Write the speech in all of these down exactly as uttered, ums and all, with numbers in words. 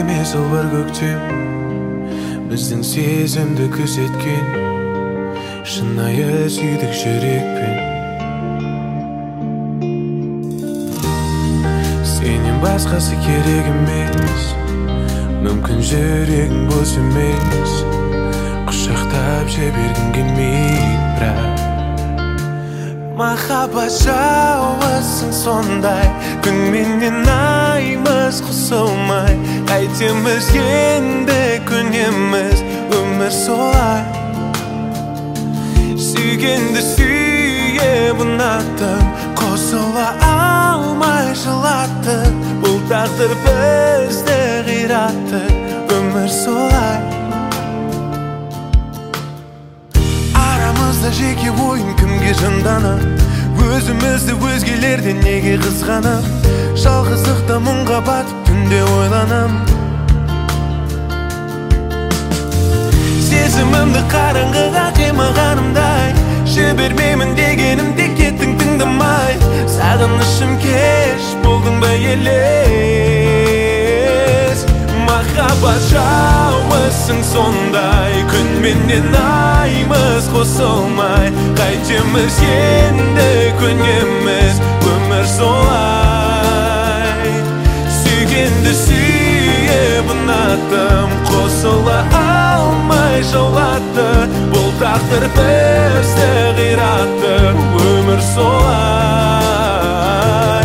емес ол бір көктем, біздің сезімді күзеткен, шынайы сүйдік жүрекпен. Сенен басқасы керек емес, мүмкін жүрегің бос емес, құшақтап жібергім келмейді, бірақ махаббат жауасың сондай, күнменен аймыз қосылмай, қайтеміз енді көнеміз, өмір солай. Сүйгенді сүйе ұнаттым, қосыла алмай жылатты, бұл тағдыр бізді қиратты, өмір солай. Арамызда жеке ойын кімге жынданып, өзімізді өзгелерден неге қызғанып, жалғыздықта мұңға батып түнде ойланам. Сезімімді қараңғыға қимағанымдай, жібермеймін дегенімде кеттің тыңдамай, сағынышым кеш болдың ба елес. Махаббат жауысың сондай, күнменен аймыз қосылмай, қайтеміз енді көнеміз, өмір солай. Сүйгенді сүйе ұнаттым, қосыла алмай жолатты, бұл тағдыр бізді қиратты, өмір солай.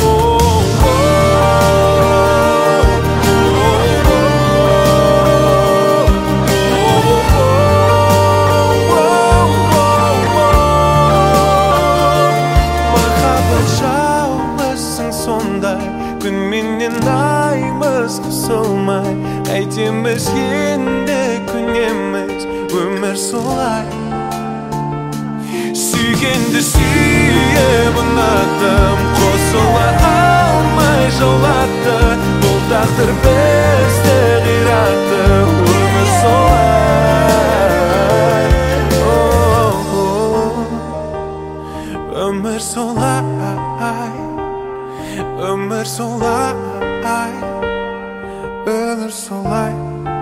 Күнменен аймыз қысылмай, қайтеміз енді көнеміз, өмір солай. Сүйгенді сүйе ұнаттым, қосыла алмай жолатты, бұл тағдыр бізді қиратты, өмір солай. Өмір солай, өмір солай, өмір солай.